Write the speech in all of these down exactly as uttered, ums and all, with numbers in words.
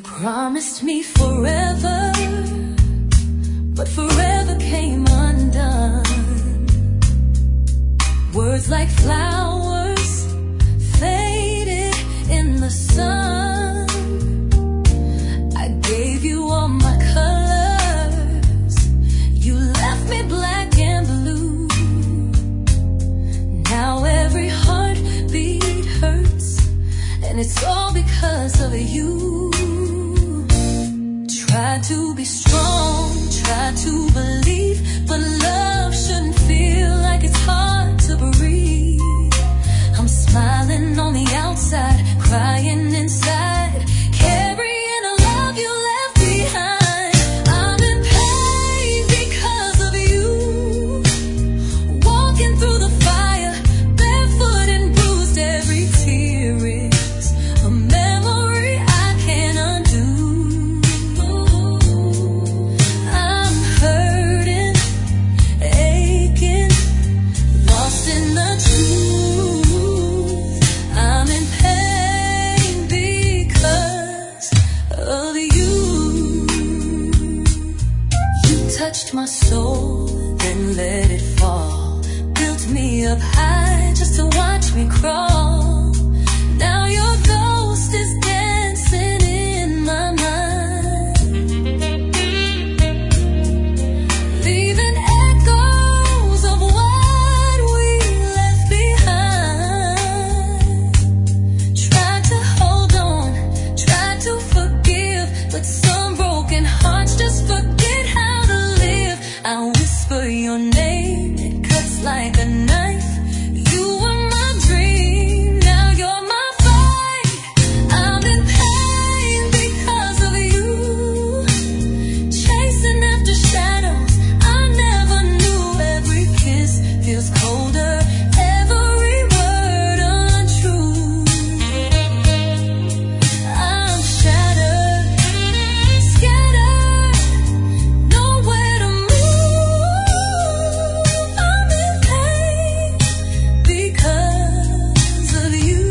promised me forever, but forever came undone. Words like flowers faded in the sun. I gave you all my colors, you left me black and blue. Now every heartbeat hurts, and it's all because of you. Try to be strong, try to believe, but love shouldn't feel like it's hard to breathe. I'm smiling on the outside, crying inside, carrying a love you left behind. I'm in pain because of you, walking through the fire, barefoot and bruised. Every tear is a memory I can't undo. I'm hurting, aching, lost in the truth. I'm in pain because of you. You touched my soul, then let it fall. Built me up high just to watch me crawl. Now your ghost is dancing in my mind, leaving echoes of what we left behind. Try to hold on, try to forgive, but some broken hearts just forget how to live. I whisper your name, it cuts like a knife. You were my dream, now you're my fight. I'm in pain because of you, chasing after shadows I never knew. Every kiss feels colder, every word untrue. I'm shattered, scattered, nowhere to move. I'm in pain because of you.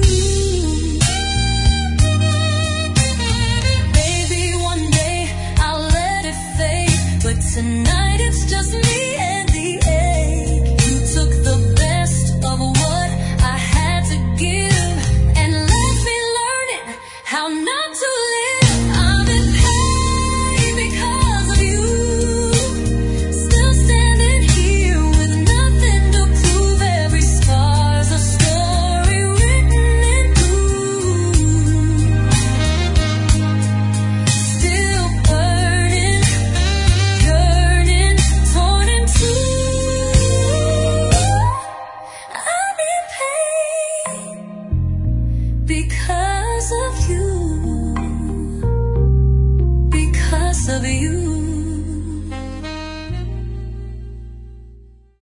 Maybe one day I'll let it fade, but tonight it's just me and the ache. You took the best of what I had to give and left me learning how not to live. I'm in pain because of you, still standing here with nothing to prove. Every scar's a story written in blue, still burning, yearning, torn in two. I'm in pain because of you.